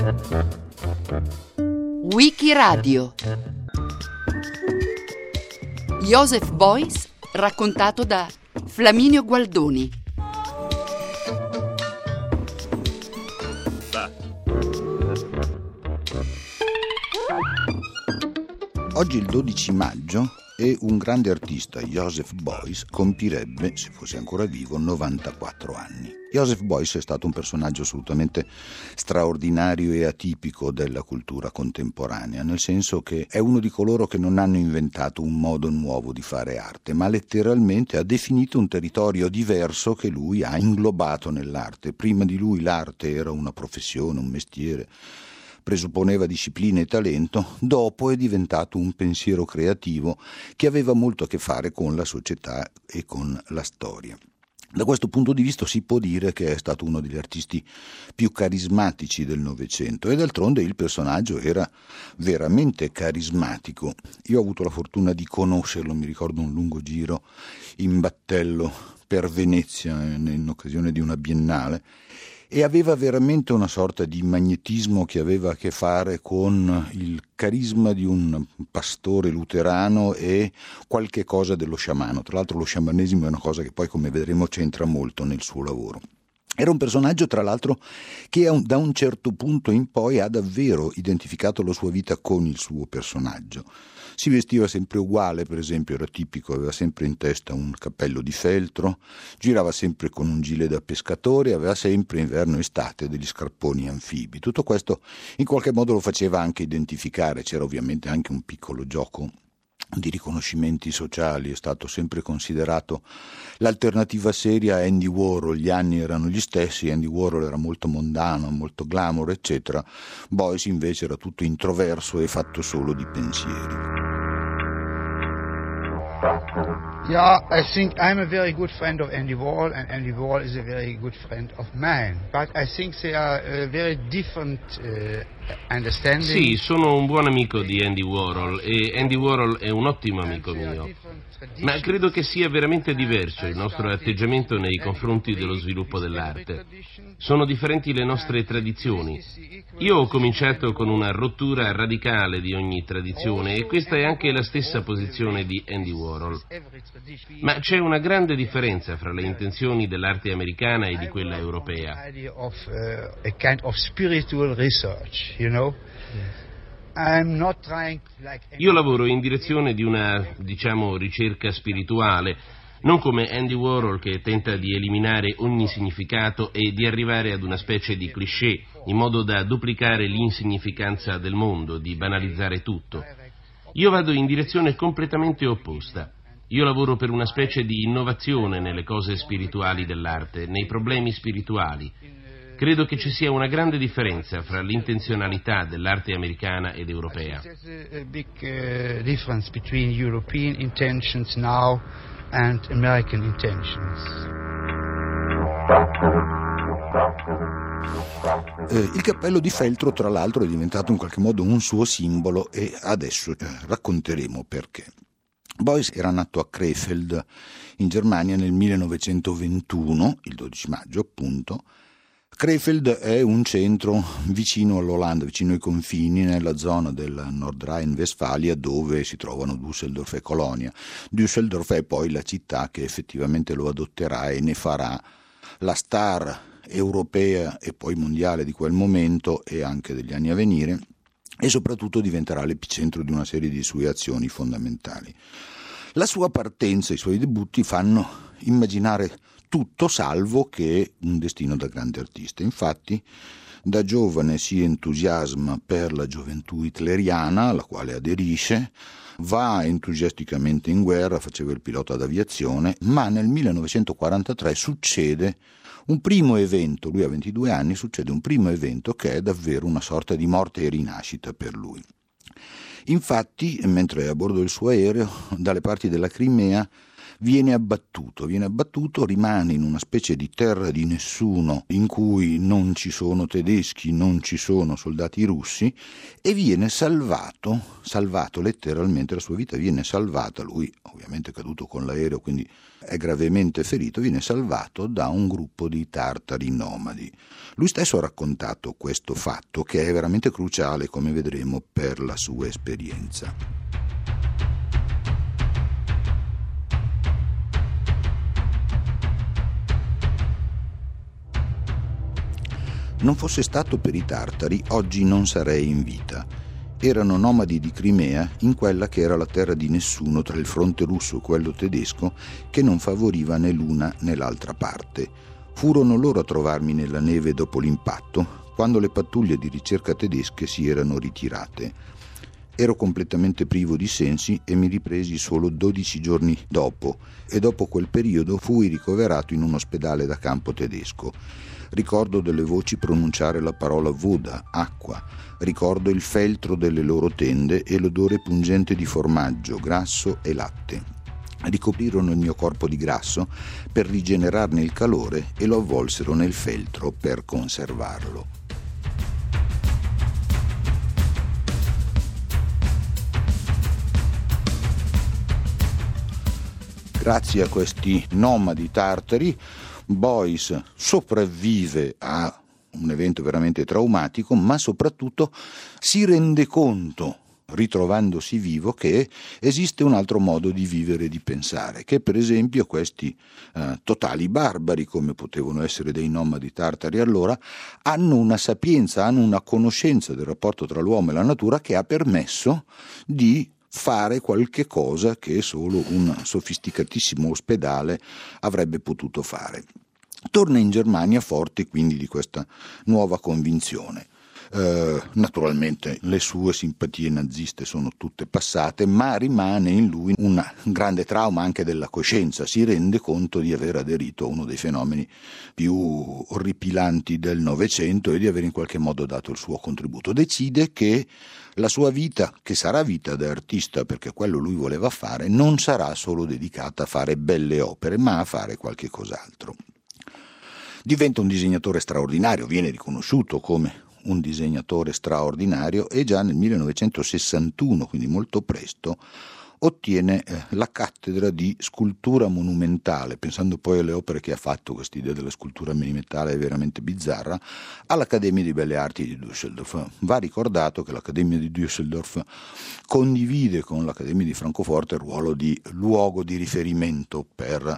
Wikiradio. Joseph Beuys raccontato da Flaminio Gualdoni. Oggi il 12 maggio e un grande artista, Joseph Beuys, compirebbe, se fosse ancora vivo, 94 anni. Joseph Beuys è stato un personaggio assolutamente straordinario e atipico della cultura contemporanea, nel senso che è uno di coloro che non hanno inventato un modo nuovo di fare arte, ma letteralmente ha definito un territorio diverso che lui ha inglobato nell'arte. Prima di lui l'arte era una professione, un mestiere, presupponeva disciplina e talento, dopo è diventato un pensiero creativo che aveva molto a che fare con la società e con la storia. Da questo punto di vista si può dire che è stato uno degli artisti più carismatici del Novecento e d'altronde il personaggio era veramente carismatico. Io ho avuto la fortuna di conoscerlo, mi ricordo un lungo giro in battello per Venezia in occasione di una biennale, e aveva veramente una sorta di magnetismo che aveva a che fare con il carisma di un pastore luterano e qualche cosa dello sciamano. Tra l'altro lo sciamanesimo è una cosa che poi, come vedremo, c'entra molto nel suo lavoro. Era un personaggio, tra l'altro, che da un certo punto in poi ha davvero identificato la sua vita con il suo personaggio. Si vestiva sempre uguale, per esempio, era tipico, aveva sempre in testa un cappello di feltro, girava sempre con un gilet da pescatore, aveva sempre inverno e estate degli scarponi anfibi. Tutto questo in qualche modo lo faceva anche identificare, c'era ovviamente anche un piccolo gioco di riconoscimenti sociali, è stato sempre considerato l'alternativa seria a Andy Warhol. Gli anni erano gli stessi, Andy Warhol era molto mondano, molto glamour, eccetera. Beuys invece era tutto introverso e fatto solo di pensieri. Yeah, I think I'm a very good friend of Andy Warhol, and Andy Warhol is a very good friend of mine. But I think they are very different understanding. Sì, sono un buon amico di Andy Warhol e Andy Warhol è un ottimo amico mio. Ma credo che sia veramente diverso il nostro atteggiamento nei confronti dello sviluppo dell'arte. Sono differenti le nostre tradizioni. Io ho cominciato con una rottura radicale di ogni tradizione e questa è anche la stessa posizione di Andy Warhol. Ma c'è una grande differenza fra le intenzioni dell'arte americana e di quella europea. Io lavoro in direzione di una, ricerca spirituale, non come Andy Warhol che tenta di eliminare ogni significato e di arrivare ad una specie di cliché, in modo da duplicare l'insignificanza del mondo, di banalizzare tutto. Io vado in direzione completamente opposta. Io lavoro per una specie di innovazione nelle cose spirituali dell'arte, nei problemi spirituali. Credo che ci sia una grande differenza fra l'intenzionalità dell'arte americana ed europea. There's a big difference between European intentions now and American intentions. Il cappello di feltro, tra l'altro, è diventato in qualche modo un suo simbolo e adesso racconteremo perché. Beuys era nato a Krefeld, in Germania, nel 1921, il 12 maggio appunto. Krefeld è un centro vicino all'Olanda, vicino ai confini, nella zona del Nordrhein-Westfalia, dove si trovano Düsseldorf e Colonia. Düsseldorf è poi la città che effettivamente lo adotterà e ne farà la star europea e poi mondiale di quel momento e anche degli anni a venire, e soprattutto diventerà l'epicentro di una serie di sue azioni fondamentali. La sua partenza, i suoi debutti fanno immaginare tutto salvo che un destino da grande artista. Infatti, da giovane si entusiasma per la gioventù hitleriana, alla quale aderisce, va entusiasticamente in guerra, faceva il pilota d'aviazione, ma nel 1943 succede un primo evento, lui ha 22 anni, succede un primo evento che è davvero una sorta di morte e rinascita per lui. Infatti, mentre è a bordo del suo aereo, dalle parti della Crimea viene abbattuto, rimane in una specie di terra di nessuno in cui non ci sono tedeschi, non ci sono soldati russi, e viene salvato letteralmente, la sua vita viene salvata, lui ovviamente è caduto con l'aereo, quindi è gravemente ferito, viene salvato da un gruppo di tartari nomadi. Lui stesso ha raccontato questo fatto, che è veramente cruciale, come vedremo, per la sua esperienza. Non fosse stato per i tartari, oggi non sarei in vita. Erano nomadi di Crimea, in quella che era la terra di nessuno tra il fronte russo e quello tedesco, che non favoriva né l'una né l'altra parte. Furono loro a trovarmi nella neve dopo l'impatto, quando le pattuglie di ricerca tedesche si erano ritirate. Ero completamente privo di sensi e mi ripresi solo 12 giorni dopo, e dopo quel periodo fui ricoverato in un ospedale da campo tedesco. Ricordo delle voci pronunciare la parola voda, acqua. Ricordo il feltro delle loro tende e l'odore pungente di formaggio, grasso e latte. Ricoprirono il mio corpo di grasso per rigenerarne il calore e lo avvolsero nel feltro per conservarlo. Grazie a questi nomadi tartari, Boyce sopravvive a un evento veramente traumatico, ma soprattutto si rende conto, ritrovandosi vivo, che esiste un altro modo di vivere e di pensare, che per esempio questi totali barbari, come potevano essere dei nomadi tartari allora, hanno una sapienza, hanno una conoscenza del rapporto tra l'uomo e la natura che ha permesso di fare qualche cosa che solo un sofisticatissimo ospedale avrebbe potuto fare. Torna in Germania forte quindi di questa nuova convinzione. Naturalmente le sue simpatie naziste sono tutte passate, ma rimane in lui un grande trauma anche della coscienza. Si rende conto di aver aderito a uno dei fenomeni più orripilanti del Novecento e di aver in qualche modo dato il suo contributo. Decide che la sua vita, che sarà vita da artista perché quello lui voleva fare, non sarà solo dedicata a fare belle opere, ma a fare qualche cos'altro. Diventa un disegnatore straordinario, viene riconosciuto come un disegnatore straordinario e già nel 1961, quindi molto presto, ottiene la cattedra di scultura monumentale. Pensando poi alle opere che ha fatto, questa idea della scultura monumentale è veramente bizzarra, all'Accademia di Belle Arti di Düsseldorf. Va ricordato che l'Accademia di Düsseldorf condivide con l'Accademia di Francoforte il ruolo di luogo di riferimento per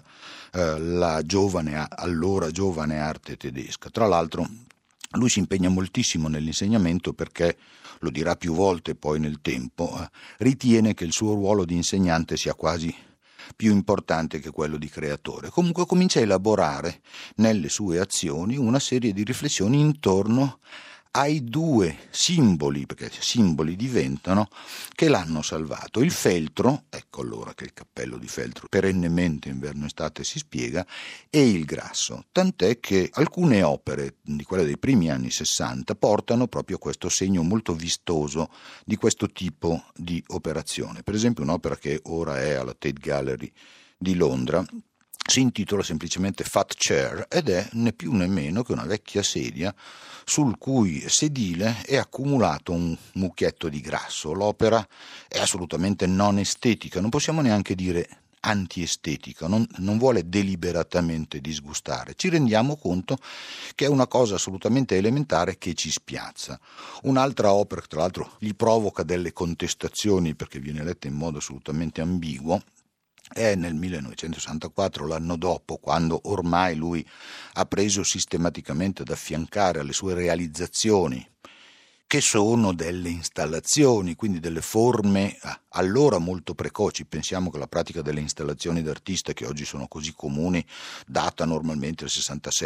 la allora giovane arte tedesca. Tra l'altro lui si impegna moltissimo nell'insegnamento perché, lo dirà più volte poi nel tempo, ritiene che il suo ruolo di insegnante sia quasi più importante che quello di creatore. Comunque comincia a elaborare nelle sue azioni una serie di riflessioni intorno ai due simboli, perché simboli diventano, che l'hanno salvato. Il feltro, ecco allora che il cappello di feltro perennemente inverno-estate si spiega, e il grasso. Tant'è che alcune opere, di quelle dei primi anni 60, portano proprio questo segno molto vistoso di questo tipo di operazione. Per esempio un'opera che ora è alla Tate Gallery di Londra, si intitola semplicemente Fat Chair ed è né più né meno che una vecchia sedia sul cui sedile è accumulato un mucchietto di grasso. L'opera è assolutamente non estetica, non possiamo neanche dire antiestetica, non vuole deliberatamente disgustare. Ci rendiamo conto che è una cosa assolutamente elementare che ci spiazza. Un'altra opera, tra l'altro, gli provoca delle contestazioni perché viene letta in modo assolutamente ambiguo. È nel 1964, l'anno dopo, quando ormai lui ha preso sistematicamente ad affiancare alle sue realizzazioni, che sono delle installazioni, quindi delle forme allora molto precoci. Pensiamo che la pratica delle installazioni d'artista, che oggi sono così comuni, data normalmente al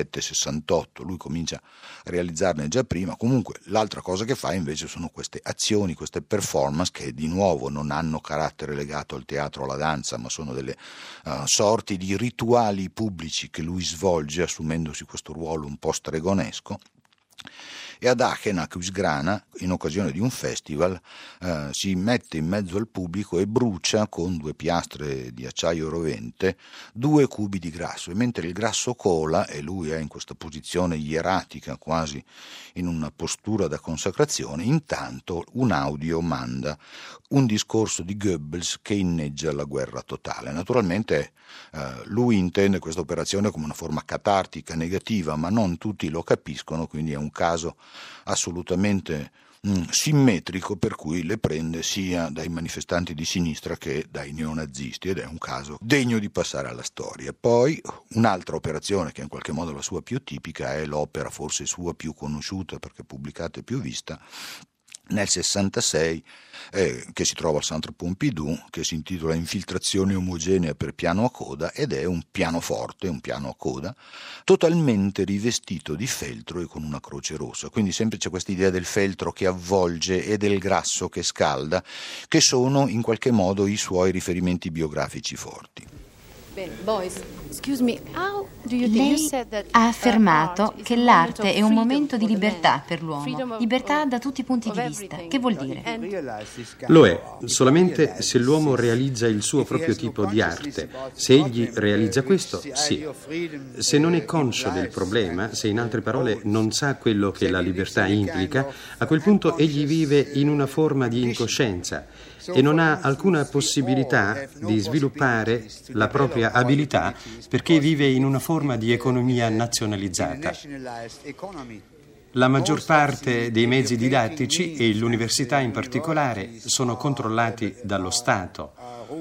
67-68, lui comincia a realizzarne già prima. Comunque l'altra cosa che fa invece sono queste azioni, queste performance che di nuovo non hanno carattere legato al teatro o alla danza, ma sono delle sorti di rituali pubblici che lui svolge assumendosi questo ruolo un po' stregonesco. E ad Aachen, a Quisgrana, in occasione di un festival si mette in mezzo al pubblico e brucia con 2 piastre di acciaio rovente 2 cubi di grasso, e mentre il grasso cola e lui è in questa posizione ieratica, quasi in una postura da consacrazione, intanto un audio manda un discorso di Goebbels che inneggia la guerra totale. Naturalmente lui intende questa operazione come una forma catartica negativa, ma non tutti lo capiscono, quindi è un caso assolutamente simmetrico, per cui le prende sia dai manifestanti di sinistra che dai neonazisti, ed è un caso degno di passare alla storia. Poi un'altra operazione, che è in qualche modo la sua più tipica, è l'opera forse sua più conosciuta perché pubblicata e più vista, nel 66, che si trova al Centre Pompidou, che si intitola Infiltrazione omogenea per piano a coda, ed è un pianoforte, un piano a coda, totalmente rivestito di feltro e con una croce rossa. Quindi sempre c'è questa idea del feltro che avvolge e del grasso che scalda, che sono in qualche modo i suoi riferimenti biografici forti. Lei ha affermato che l'arte è un momento di libertà per l'uomo, libertà da tutti i punti di vista. Che vuol dire? Lo è, solamente se l'uomo realizza il suo proprio tipo di arte. Se egli realizza questo, sì. Se non è conscio del problema, se in altre parole non sa quello che la libertà implica, a quel punto egli vive in una forma di incoscienza e non ha alcuna possibilità di sviluppare la propria abilità, perché vive in una forma di economia nazionalizzata. La maggior parte dei mezzi didattici, e l'università in particolare, sono controllati dallo Stato.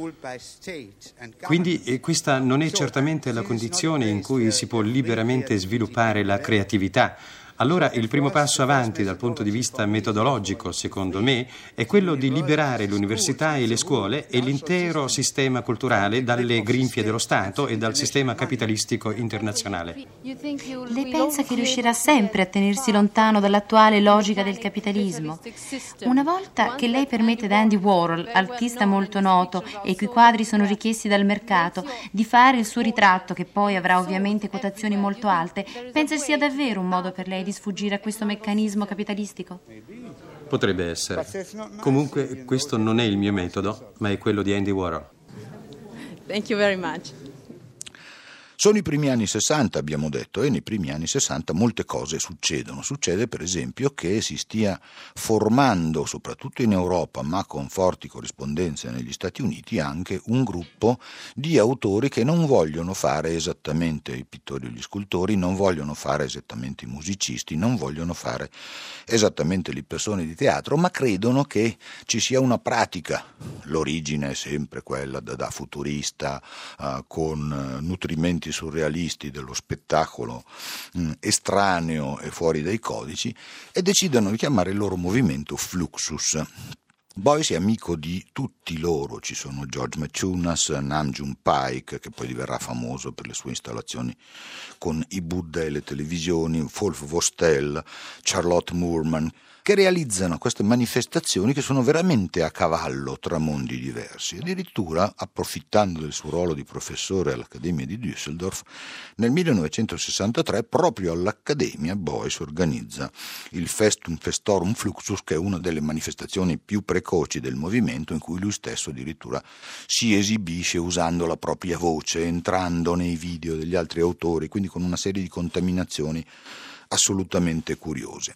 Quindi questa non è certamente la condizione in cui si può liberamente sviluppare la creatività. Allora il primo passo avanti dal punto di vista metodologico, secondo me, è quello di liberare l'università e le scuole e l'intero sistema culturale dalle grinfie dello Stato e dal sistema capitalistico internazionale. Lei pensa che riuscirà sempre a tenersi lontano dall'attuale logica del capitalismo? Una volta che lei permette ad Andy Warhol, artista molto noto e i cui quadri sono richiesti dal mercato, di fare il suo ritratto, che poi avrà ovviamente quotazioni molto alte, pensa sia davvero un modo per lei di sfuggire a questo meccanismo capitalistico? Potrebbe essere. Comunque questo non è il mio metodo, ma è quello di Andy Warhol. Thank you very much. Sono i primi anni 60, abbiamo detto, e nei primi anni 60 molte cose succedono. Succede per esempio che si stia formando, soprattutto in Europa, ma con forti corrispondenze negli Stati Uniti, anche un gruppo di autori che non vogliono fare esattamente i pittori o gli scultori, non vogliono fare esattamente i musicisti, non vogliono fare esattamente le persone di teatro, ma credono che ci sia una pratica. L'origine è sempre quella da futurista, con nutrimenti surrealisti dello spettacolo estraneo e fuori dai codici, e decidono di chiamare il loro movimento Fluxus. Boyce è amico di tutti loro, ci sono George Maciunas, Nam June Paik, che poi diverrà famoso per le sue installazioni con i Buddha e le televisioni, Wolf Vostell, Charlotte Moorman, che realizzano queste manifestazioni che sono veramente a cavallo tra mondi diversi. Addirittura, approfittando del suo ruolo di professore all'Accademia di Düsseldorf, nel 1963 proprio all'Accademia Boyce organizza il Festum Festorum Fluxus, che è una delle manifestazioni più precoci del movimento, in cui lui stesso addirittura si esibisce usando la propria voce, entrando nei video degli altri autori, quindi con una serie di contaminazioni assolutamente curiose.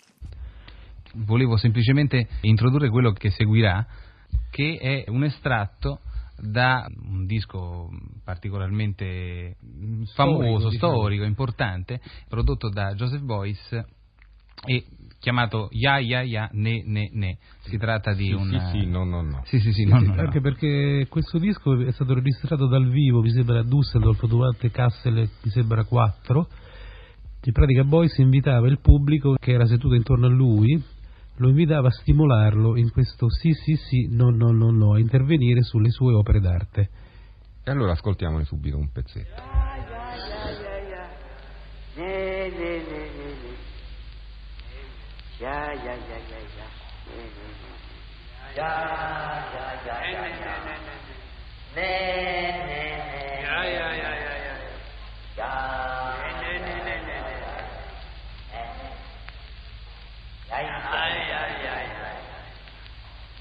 Volevo semplicemente introdurre quello che seguirà, che è un estratto da un disco particolarmente famoso, storico, importante, prodotto da Joseph Beuys e chiamato Ya Ya Ya Ne Ne Ne. Si tratta di un... No. Sì, anche perché questo disco è stato registrato dal vivo, mi sembra a Düsseldorf, durante Kassel, mi sembra 4. In pratica Beuys invitava il pubblico che era seduto intorno a lui, lo invitava a stimolarlo in questo sì, no, a intervenire sulle sue opere d'arte. E allora ascoltiamone subito un pezzetto.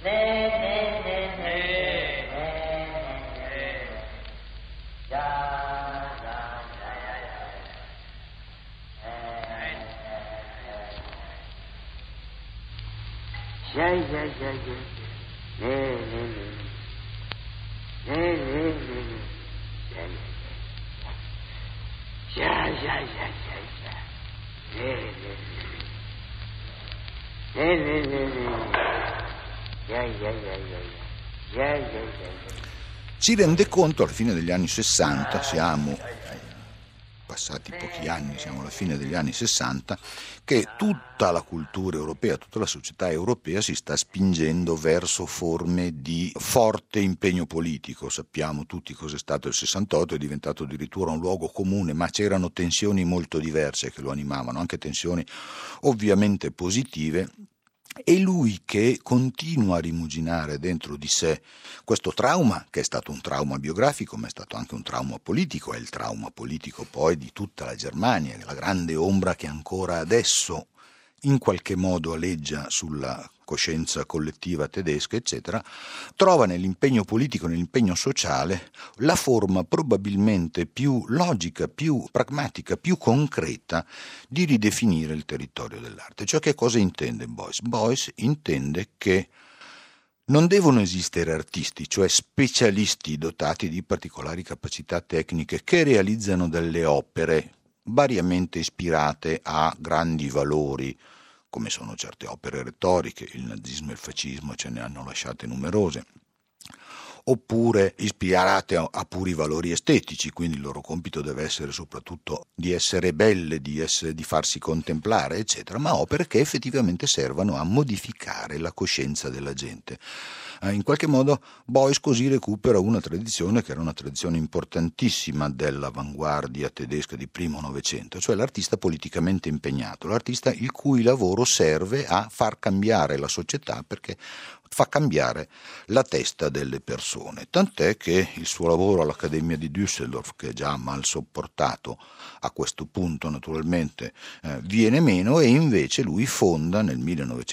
Si rende conto alla fine degli anni 60, siamo passati pochi anni, siamo alla fine degli anni 60, che tutta la cultura europea, tutta la società europea si sta spingendo verso forme di forte impegno politico. Sappiamo tutti cos'è stato il 68, è diventato addirittura un luogo comune, ma c'erano tensioni molto diverse che lo animavano, anche tensioni ovviamente positive. E lui che continua a rimuginare dentro di sé questo trauma, che è stato un trauma biografico, ma è stato anche un trauma politico, è il trauma politico poi di tutta la Germania, la grande ombra che ancora adesso in qualche modo aleggia sulla coscienza collettiva tedesca, eccetera, trova nell'impegno politico, nell'impegno sociale, la forma probabilmente più logica, più pragmatica, più concreta di ridefinire il territorio dell'arte. Cioè, che cosa intende Beuys? Beuys intende che non devono esistere artisti, cioè specialisti dotati di particolari capacità tecniche che realizzano delle opere variamente ispirate a grandi valori, come sono certe opere retoriche, il nazismo e il fascismo ce ne hanno lasciate numerose, oppure ispirate a puri valori estetici, quindi il loro compito deve essere soprattutto di essere belle, di farsi contemplare, eccetera, ma opere che effettivamente servano a modificare la coscienza della gente. In qualche modo Beuys così recupera una tradizione che era una tradizione importantissima dell'avanguardia tedesca di primo Novecento, cioè l'artista politicamente impegnato, l'artista il cui lavoro serve a far cambiare la società perché fa cambiare la testa delle persone, tant'è che il suo lavoro all'Accademia di Düsseldorf, che è già mal sopportato a questo punto naturalmente, viene meno, e invece lui fonda nel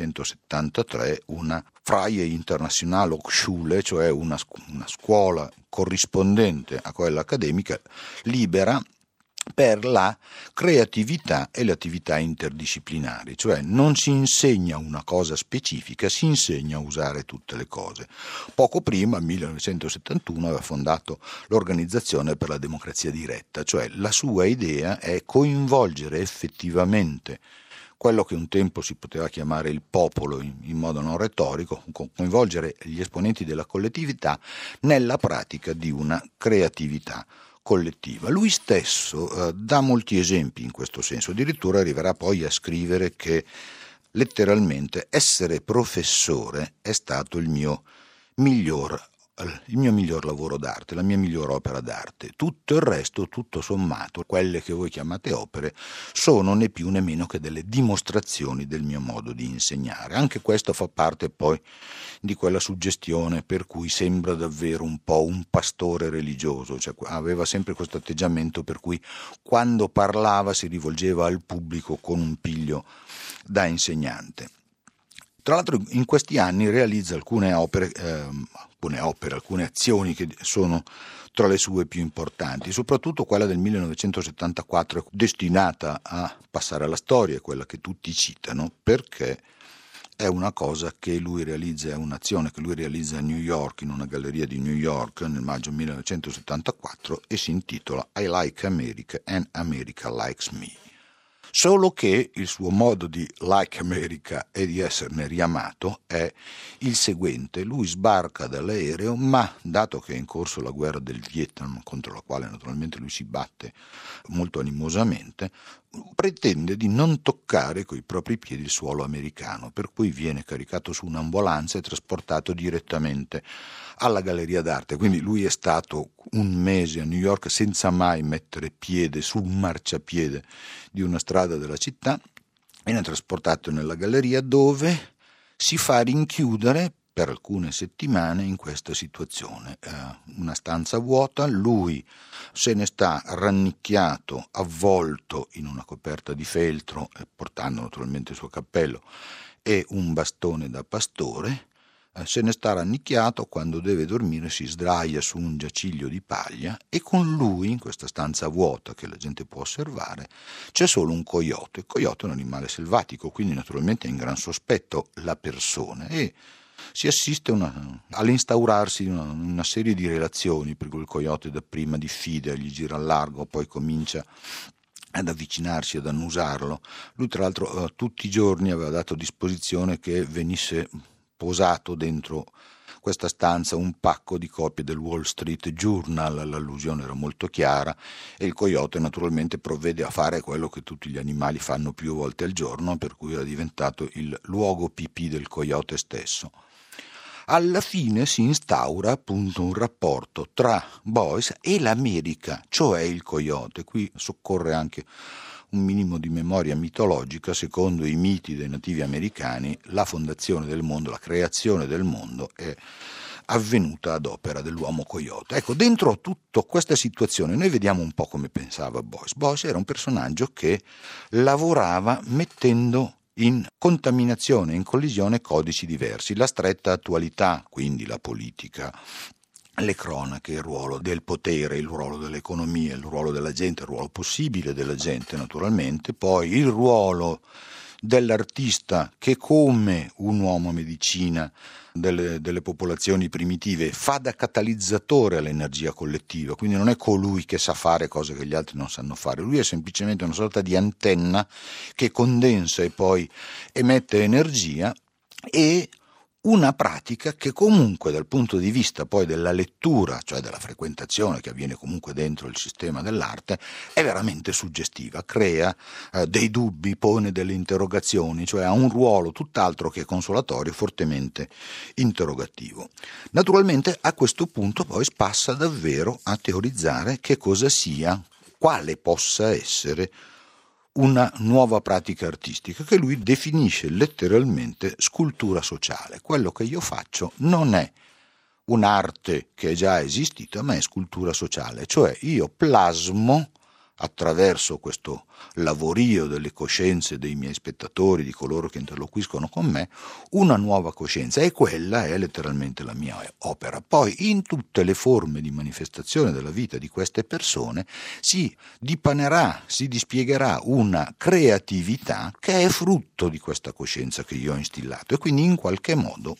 1973 una Freie Internationale Hochschule, cioè una scuola corrispondente a quella accademica libera per la creatività e le attività interdisciplinari, cioè non si insegna una cosa specifica, si insegna a usare tutte le cose. Poco prima, nel 1971, aveva fondato l'Organizzazione per la Democrazia Diretta, cioè la sua idea è coinvolgere effettivamente quello che un tempo si poteva chiamare il popolo in modo non retorico, coinvolgere gli esponenti della collettività nella pratica di una creatività collettiva. Lui stesso dà molti esempi in questo senso, addirittura arriverà poi a scrivere che letteralmente essere professore è stato il mio miglior lavoro d'arte, la mia miglior opera d'arte. Tutto il resto, tutto sommato, quelle che voi chiamate opere, sono né più né meno che delle dimostrazioni del mio modo di insegnare. Anche questo fa parte poi di quella suggestione per cui sembra davvero un po' un pastore religioso, cioè aveva sempre questo atteggiamento per cui quando parlava si rivolgeva al pubblico con un piglio da insegnante. Tra l'altro in questi anni realizza alcune azioni che sono tra le sue più importanti, soprattutto quella del 1974, destinata a passare alla storia, quella che tutti citano, perché è una cosa che lui realizza, è un'azione che lui realizza a New York, in una galleria di New York nel maggio 1974, e si intitola I Like America and America Likes Me. Solo che il suo modo di like America e di esserne riamato è il seguente: lui sbarca dall'aereo, ma dato che è in corso la guerra del Vietnam, contro la quale naturalmente lui si batte molto animosamente, pretende di non toccare coi propri piedi il suolo americano, per cui viene caricato su un'ambulanza e trasportato direttamente alla Galleria d'Arte. Quindi lui è stato un mese a New York senza mai mettere piede sul marciapiede di una strada della città, viene trasportato nella galleria dove si fa rinchiudere per alcune settimane in questa situazione, una stanza vuota, lui se ne sta rannicchiato, avvolto in una coperta di feltro, portando naturalmente il suo cappello e un bastone da pastore, se ne sta rannicchiato, quando deve dormire si sdraia su un giaciglio di paglia e con lui, in questa stanza vuota che la gente può osservare, c'è solo un coyote. Il coyote è un animale selvatico, quindi naturalmente è in gran sospetto la persona e si assiste all'instaurarsi di una serie di relazioni, per cui il coyote dapprima diffida, gli gira al largo, poi comincia ad avvicinarsi, ad annusarlo. Lui tra l'altro tutti i giorni aveva dato disposizione che venisse posato dentro questa stanza un pacco di copie del Wall Street Journal, l'allusione era molto chiara, e il coyote naturalmente provvede a fare quello che tutti gli animali fanno più volte al giorno, per cui era diventato il luogo pipì del coyote stesso. Alla fine si instaura appunto un rapporto tra Boyce e l'America, cioè il coyote. Qui soccorre anche un minimo di memoria mitologica. Secondo i miti dei nativi americani, la fondazione del mondo, la creazione del mondo è avvenuta ad opera dell'uomo coyote. Ecco, dentro tutta questa situazione noi vediamo un po' come pensava Boyce. Boyce era un personaggio che lavorava mettendo in contaminazione, in collisione codici diversi, la stretta attualità, quindi la politica, le cronache, il ruolo del potere, il ruolo dell'economia, il ruolo della gente, il ruolo possibile della gente naturalmente, poi il ruolo dell'artista che come un uomo medicina delle popolazioni primitive fa da catalizzatore all'energia collettiva, quindi non è colui che sa fare cose che gli altri non sanno fare, lui è semplicemente una sorta di antenna che condensa e poi emette energia, e una pratica che comunque dal punto di vista poi della lettura, cioè della frequentazione che avviene comunque dentro il sistema dell'arte, è veramente suggestiva, crea dei dubbi, pone delle interrogazioni, cioè ha un ruolo tutt'altro che consolatorio, fortemente interrogativo. Naturalmente a questo punto poi passa davvero a teorizzare che cosa sia, quale possa essere una nuova pratica artistica che lui definisce letteralmente scultura sociale. Quello che io faccio non è un'arte che è già esistita, ma è scultura sociale, cioè io plasmo attraverso questo lavorio delle coscienze dei miei spettatori, di coloro che interloquiscono con me, una nuova coscienza, e quella è letteralmente la mia opera. Poi in tutte le forme di manifestazione della vita di queste persone si dipanerà, si dispiegherà una creatività che è frutto di questa coscienza che io ho instillato, e quindi in qualche modo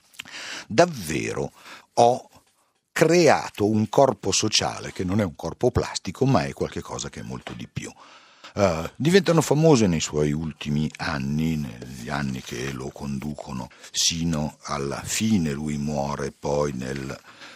davvero ho creato un corpo sociale che non è un corpo plastico, ma è qualcosa che è molto di più. Diventano famose nei suoi ultimi anni, negli anni che lo conducono sino alla fine. Lui muore poi nel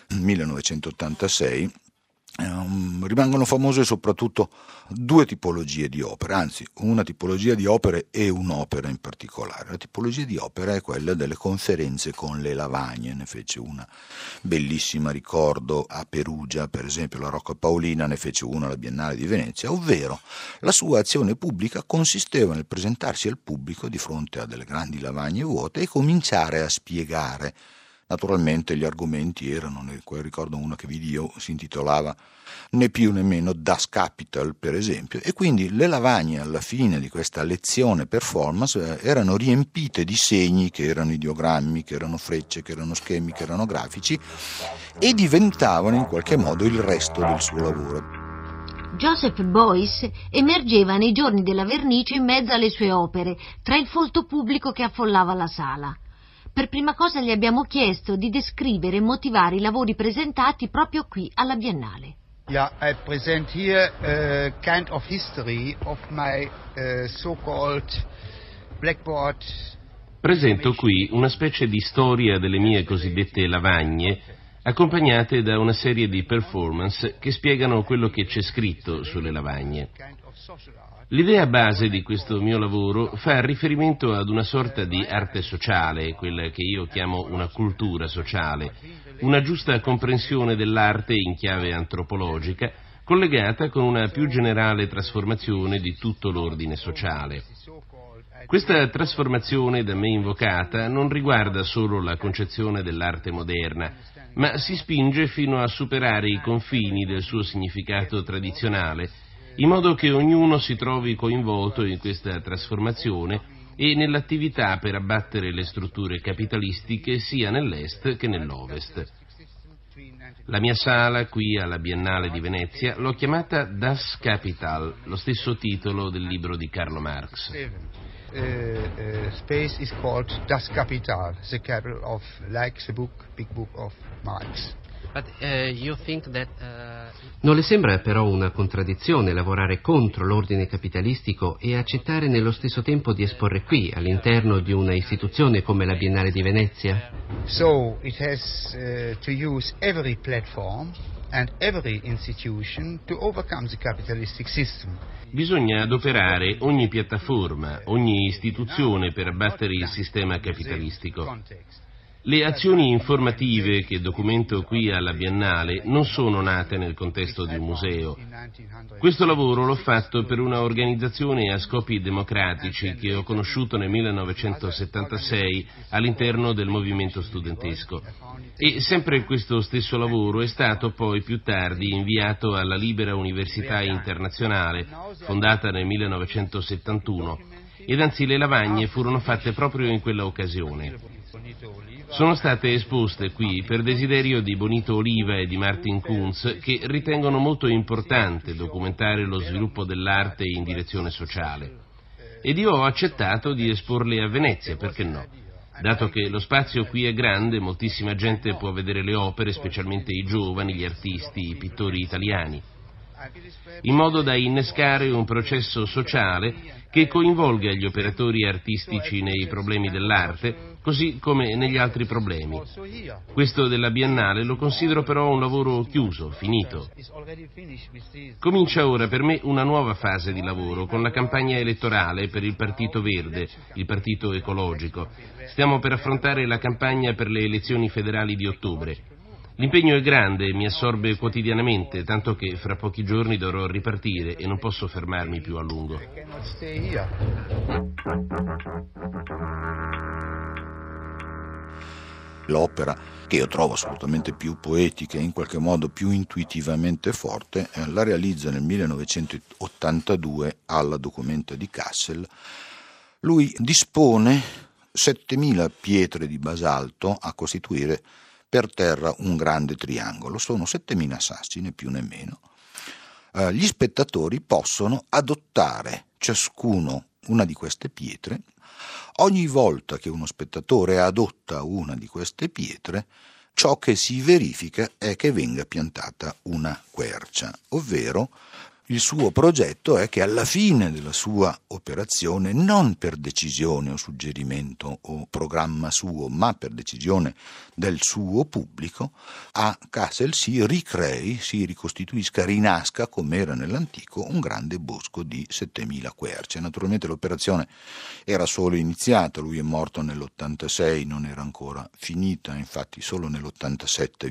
1986. Rimangono famose soprattutto due tipologie di opere, anzi una tipologia di opere e un'opera in particolare. La tipologia di opera è quella delle conferenze con le lavagne, ne fece una bellissima, ricordo, a Perugia, per esempio la Rocca Paolina ne fece una alla Biennale di Venezia, ovvero la sua azione pubblica consisteva nel presentarsi al pubblico di fronte a delle grandi lavagne vuote e cominciare a spiegare. Naturalmente gli argomenti erano, ricordo uno che vidi io, si intitolava né più né meno Das Kapital, per esempio, e quindi le lavagne alla fine di questa lezione performance erano riempite di segni che erano ideogrammi, che erano frecce, che erano schemi, che erano grafici, e diventavano in qualche modo il resto del suo lavoro. Joseph Beuys emergeva nei giorni della vernice in mezzo alle sue opere, tra il folto pubblico che affollava la sala. Per prima cosa gli abbiamo chiesto di descrivere e motivare i lavori presentati proprio qui alla Biennale. Yeah, I present here a kind of history of my so-called blackboard. Presento qui una specie di storia delle mie cosiddette lavagne, accompagnate da una serie di performance che spiegano quello che c'è scritto sulle lavagne. L'idea base di questo mio lavoro fa riferimento ad una sorta di arte sociale, quella che io chiamo una cultura sociale, una giusta comprensione dell'arte in chiave antropologica, collegata con una più generale trasformazione di tutto l'ordine sociale. Questa trasformazione da me invocata non riguarda solo la concezione dell'arte moderna, ma si spinge fino a superare i confini del suo significato tradizionale, in modo che ognuno si trovi coinvolto in questa trasformazione e nell'attività per abbattere le strutture capitalistiche sia nell'est che nell'ovest. La mia sala qui alla Biennale di Venezia l'ho chiamata Das Kapital, lo stesso titolo del libro di Carlo Marx. Space is called Das Kapital, the capital of, like the big book of Marx. Non le sembra però una contraddizione lavorare contro l'ordine capitalistico e accettare nello stesso tempo di esporre qui, all'interno di una istituzione come la Biennale di Venezia? So it has to use every platform and every institution to overcome the capitalistic system. Bisogna adoperare ogni piattaforma, ogni istituzione per abbattere il sistema capitalistico. Le azioni informative che documento qui alla Biennale non sono nate nel contesto di un museo. Questo lavoro l'ho fatto per una organizzazione a scopi democratici che ho conosciuto nel 1976 all'interno del movimento studentesco. E sempre questo stesso lavoro è stato poi più tardi inviato alla Libera Università Internazionale, fondata nel 1971, ed anzi le lavagne furono fatte proprio in quella occasione. Sono state esposte qui per desiderio di Bonito Oliva e di Martin Kunz, che ritengono molto importante documentare lo sviluppo dell'arte in direzione sociale. Ed io ho accettato di esporle a Venezia, perché no? Dato che lo spazio qui è grande, moltissima gente può vedere le opere, specialmente i giovani, gli artisti, i pittori italiani, in modo da innescare un processo sociale che coinvolga gli operatori artistici nei problemi dell'arte, così come negli altri problemi. Questo della Biennale lo considero però un lavoro chiuso, finito. Comincia ora per me una nuova fase di lavoro con la campagna elettorale per il Partito Verde, il Partito Ecologico. Stiamo per affrontare la campagna per le elezioni federali di ottobre. L'impegno è grande e mi assorbe quotidianamente, tanto che fra pochi giorni dovrò ripartire e non posso fermarmi più a lungo. L'opera, che io trovo assolutamente più poetica e in qualche modo più intuitivamente forte, la realizza nel 1982 alla Documenta di Kassel. Lui dispone 7.000 pietre di basalto a costituire per terra un grande triangolo. Sono 7.000 sassi, né più né meno. Gli spettatori possono adottare ciascuno una di queste pietre. Ogni volta che uno spettatore adotta una di queste pietre, ciò che si verifica è che venga piantata una quercia, ovvero il suo progetto è che alla fine della sua operazione, non per decisione o suggerimento o programma suo, ma per decisione del suo pubblico, a Kassel si ricrei, si ricostituisca, rinasca, come era nell'antico, un grande bosco di 7.000 querce. Naturalmente l'operazione era solo iniziata, lui è morto nell'86, non era ancora finita, infatti solo nell'87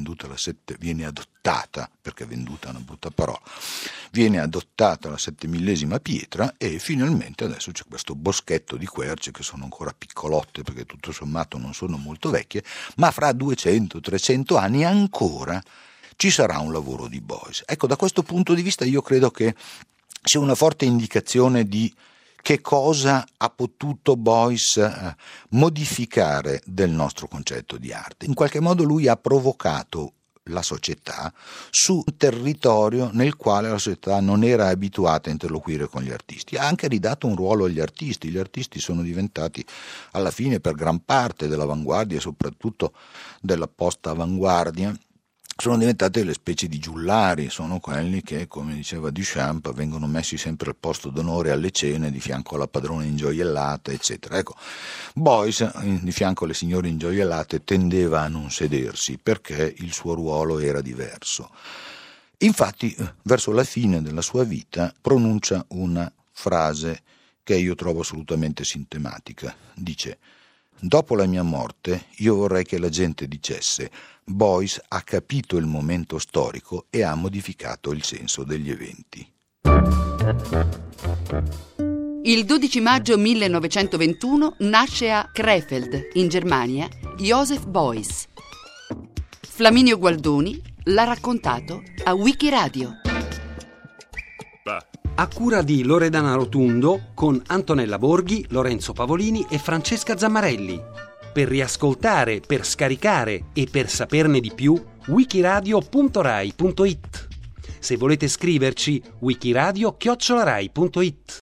viene adottata, perché venduta è una brutta parola, viene adottata la 7.000esima pietra e finalmente adesso c'è questo boschetto di querce che sono ancora piccolotte perché tutto sommato non sono molto vecchie, ma fra 200-300 anni ancora ci sarà un lavoro di Beuys. Ecco, da questo punto di vista io credo che sia una forte indicazione di che cosa ha potuto Beuys modificare del nostro concetto di arte. In qualche modo lui ha provocato la società su un territorio nel quale la società non era abituata a interloquire con gli artisti. Ha anche ridato un ruolo agli artisti. Gli artisti sono diventati alla fine per gran parte dell'avanguardia e soprattutto della post-avanguardia sono diventate delle specie di giullari, sono quelli che, come diceva Duchamp, vengono messi sempre al posto d'onore alle cene di fianco alla padrona ingioiellata, eccetera. Ecco, Beuys di fianco alle signore ingioiellate tendeva a non sedersi perché il suo ruolo era diverso. Infatti, verso la fine della sua vita pronuncia una frase che io trovo assolutamente sintematica. Dice: dopo la mia morte io vorrei che la gente dicesse: Beuys ha capito il momento storico e ha modificato il senso degli eventi. Il 12 maggio 1921 nasce a Krefeld, in Germania, Joseph Beuys. Flaminio Gualdoni l'ha raccontato a Wikiradio. A cura di Loredana Rotundo, con Antonella Borghi, Lorenzo Pavolini e Francesca Zammarelli. Per riascoltare, per scaricare e per saperne di più, wikiradio.rai.it. Se volete scriverci, wikiradio@rai.it.